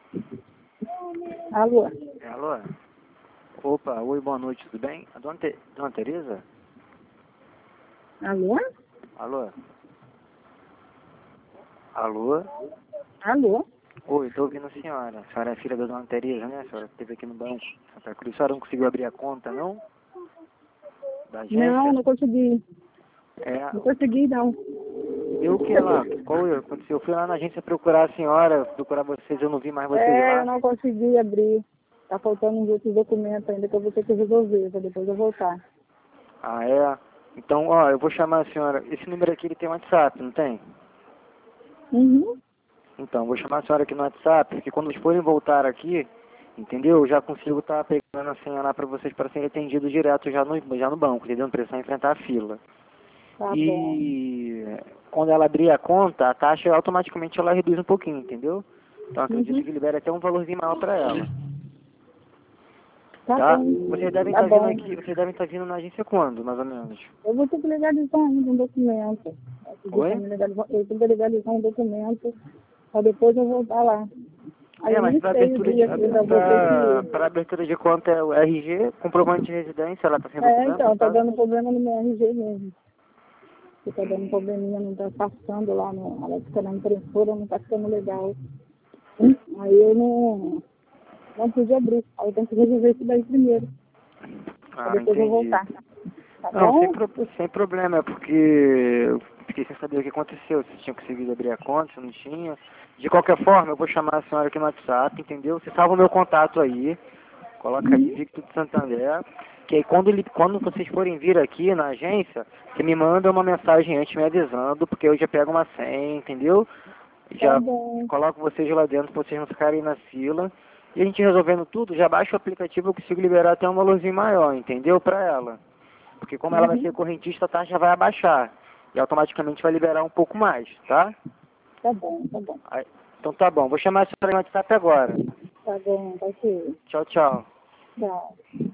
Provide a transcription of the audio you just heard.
Alô? Alô? Opa, oi, boa noite, tudo bem? A dona Tereza? Alô? Alô? Alô? Alô? Oi, tô ouvindo a senhora. A senhora é filha da dona Tereza, né? A senhora esteve aqui no banco Santa Cruz. A senhora não conseguiu abrir a conta, não? Da agência? Não, não consegui. É, Não consegui, não. deu o que lá? Qual aconteceu? Eu fui lá na agência procurar a senhora, procurar vocês, eu não vi mais vocês É, lá. eu não consegui abrir. Tá faltando uns outros documentos ainda que eu vou ter que resolver, pra depois eu voltar. Ah, é? Então, ó, eu vou chamar a senhora. Esse número aqui, ele tem WhatsApp, não tem? Uhum. Então, vou chamar a senhora aqui no WhatsApp, porque quando eles forem voltar aqui, entendeu? Eu já consigo estar pegando a senha lá para vocês para serem atendidos direto já no banco, entendeu? Não precisa enfrentar a fila. Tá bom. E quando ela abrir a conta, a taxa automaticamente ela reduz um pouquinho, entendeu? Então acredito Uhum. que libera até um valorzinho maior para ela, Tá tá? bom. Vocês devem Tá estar vindo bom. aqui, vocês devem estar vindo na agência quando, mais ou menos? Eu vou ter que legalizar ainda um documento. Eu pedi pra Oi? me legalizar, eu tenho que legalizar um documento pra depois eu voltar lá. Aí É, eu mas nem para sei o abertura dia que eu vou ter para que... abertura de conta é o RG, comprovante de residência, ela está sem É, documento, então, no tá caso? dando problema no meu RG mesmo. Que tá dando Hum. probleminha, não tá passando lá, no, ela fica na impressora, não tá ficando legal. Aí eu não pude abrir. Aí eu tenho que resolver isso daí primeiro, pra Ah, depois eu entendi. voltar. Tá Não, bom? sem problema, é porque eu fiquei sem saber o que aconteceu, se tinha conseguido abrir a conta, se não tinha. De qualquer forma, eu vou chamar a senhora aqui no WhatsApp, entendeu? Você salva o meu contato aí, coloca aí Victor de Santander, que aí quando vocês forem vir aqui na agência, você me manda uma mensagem antes me avisando, porque eu já pego uma senha, entendeu? Tá Já bom. coloco vocês lá dentro pra vocês não ficarem na fila. E a gente resolvendo tudo, já baixa o aplicativo, eu consigo liberar até um valorzinho maior, entendeu? Pra ela. Porque como ela vai ser Uhum. correntista, a taxa vai abaixar. E automaticamente vai liberar um pouco mais, tá? Tá bom, tá bom. Aí- então tá bom, vou chamar a senhora no WhatsApp agora. Tá bom, vai ser. Tchau, tchau. Tchau.